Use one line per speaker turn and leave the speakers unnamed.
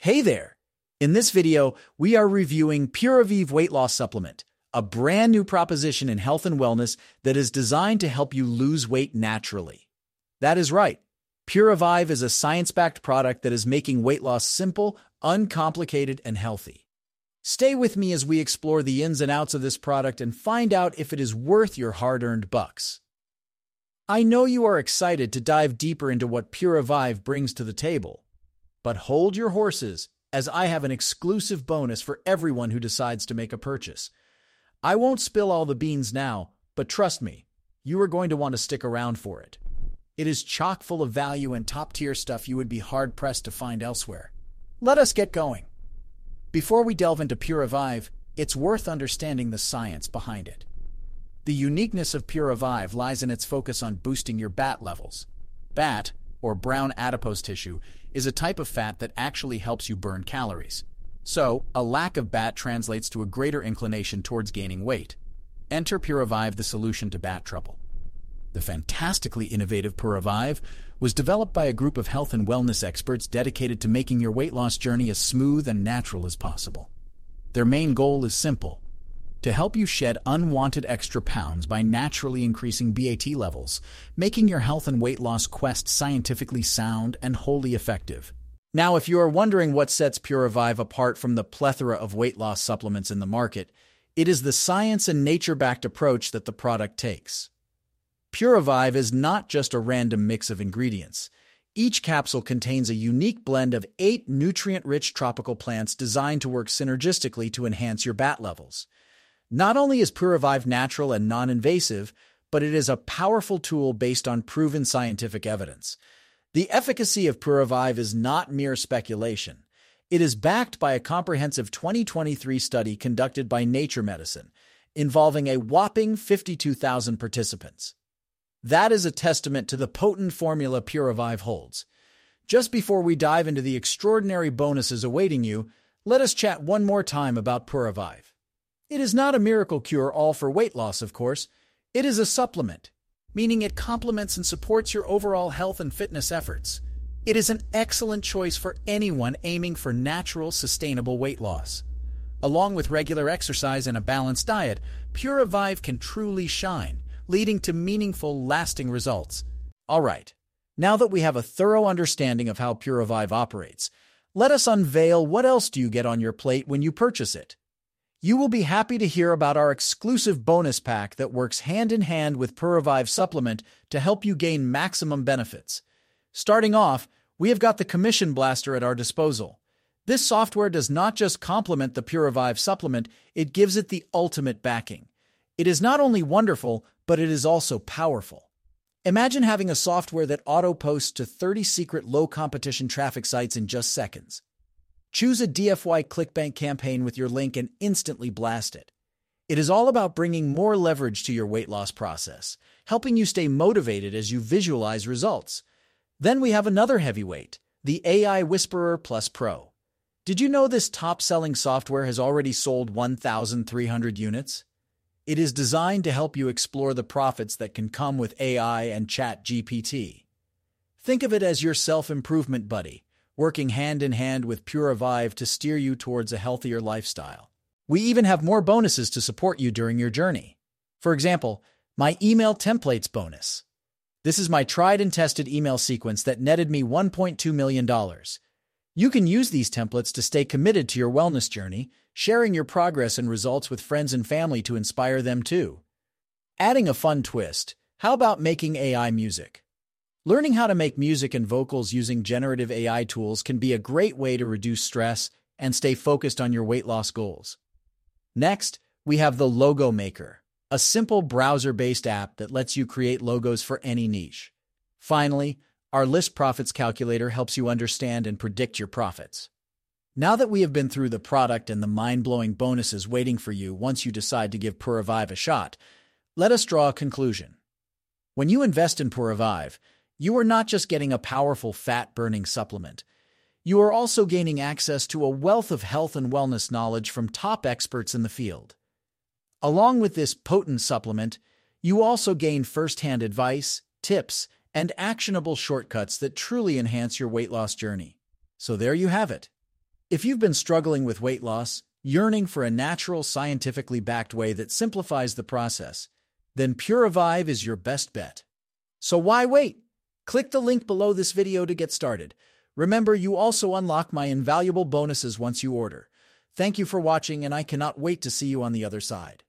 Hey there! In this video, we are reviewing Puravive Weight Loss Supplement, a brand new proposition in health and wellness that is designed to help you lose weight naturally. That is right. Puravive is a science-backed product that is making weight loss simple, uncomplicated, and healthy. Stay with me as we explore the ins and outs of this product and find out if it is worth your hard-earned bucks. I know you are excited to dive deeper into what Puravive brings to the table. But hold your horses, as I have an exclusive bonus for everyone who decides to make a purchase. I won't spill all the beans now, but trust me, you are going to want to stick around for it. It is chock full of value and top-tier stuff you would be hard-pressed to find elsewhere. Let us get going. Before we delve into Puravive, it's worth understanding the science behind it. The uniqueness of Puravive lies in its focus on boosting your BAT levels. BAT, or brown adipose tissue, is a type of fat that actually helps you burn calories. So, a lack of BAT translates to a greater inclination towards gaining weight. Enter Puravive, the solution to BAT trouble. The fantastically innovative Puravive was developed by a group of health and wellness experts dedicated to making your weight loss journey as smooth and natural as possible. Their main goal is simple: to help you shed unwanted extra pounds by naturally increasing BAT levels, making your health and weight loss quest scientifically sound and wholly effective. Now, if you are wondering what sets Puravive apart from the plethora of weight loss supplements in the market, it is the science and nature-backed approach that the product takes. Puravive is not just a random mix of ingredients. Each capsule contains a unique blend of 8 nutrient-rich tropical plants designed to work synergistically to enhance your BAT levels. Not only is Puravive natural and non-invasive, but it is a powerful tool based on proven scientific evidence. The efficacy of Puravive is not mere speculation. It is backed by a comprehensive 2023 study conducted by Nature Medicine, involving a whopping 52,000 participants. That is a testament to the potent formula Puravive holds. Just before we dive into the extraordinary bonuses awaiting you, let us chat one more time about Puravive. It is not a miracle cure-all for weight loss, of course. It is a supplement, meaning it complements and supports your overall health and fitness efforts. It is an excellent choice for anyone aiming for natural, sustainable weight loss. Along with regular exercise and a balanced diet, Puravive can truly shine, leading to meaningful, lasting results. All right, now that we have a thorough understanding of how Puravive operates, let us unveil what else do you get on your plate when you purchase it. You will be happy to hear about our exclusive bonus pack that works hand-in-hand with Puravive supplement to help you gain maximum benefits. Starting off, we have got the Commission Blaster at our disposal. This software does not just complement the Puravive supplement, it gives it the ultimate backing. It is not only wonderful, but it is also powerful. Imagine having a software that auto-posts to 30 secret low-competition traffic sites in just seconds. Choose a DFY ClickBank campaign with your link and instantly blast it. It is all about bringing more leverage to your weight loss process, helping you stay motivated as you visualize results. Then we have another heavyweight, the AI Whisperer Plus Pro. Did you know this top-selling software has already sold 1,300 units? It is designed to help you explore the profits that can come with AI and ChatGPT. Think of it as your self-improvement buddy, working hand-in-hand with Puravive to steer you towards a healthier lifestyle. We even have more bonuses to support you during your journey. For example, my email templates bonus. This is my tried and tested email sequence that netted me $1.2 million. You can use these templates to stay committed to your wellness journey, sharing your progress and results with friends and family to inspire them too. Adding a fun twist, how about making AI music? Learning how to make music and vocals using generative AI tools can be a great way to reduce stress and stay focused on your weight loss goals. Next, we have the Logo Maker, a simple browser-based app that lets you create logos for any niche. Finally, our List Profits Calculator helps you understand and predict your profits. Now that we have been through the product and the mind-blowing bonuses waiting for you once you decide to give Puravive a shot, let us draw a conclusion. When you invest in Puravive, you are not just getting a powerful fat-burning supplement. You are also gaining access to a wealth of health and wellness knowledge from top experts in the field. Along with this potent supplement, you also gain first-hand advice, tips, and actionable shortcuts that truly enhance your weight loss journey. So there you have it. If you've been struggling with weight loss, yearning for a natural, scientifically backed way that simplifies the process, then Purivive is your best bet. So why wait? Click the link below this video to get started. Remember, you also unlock my invaluable bonuses once you order. Thank you for watching, and I cannot wait to see you on the other side.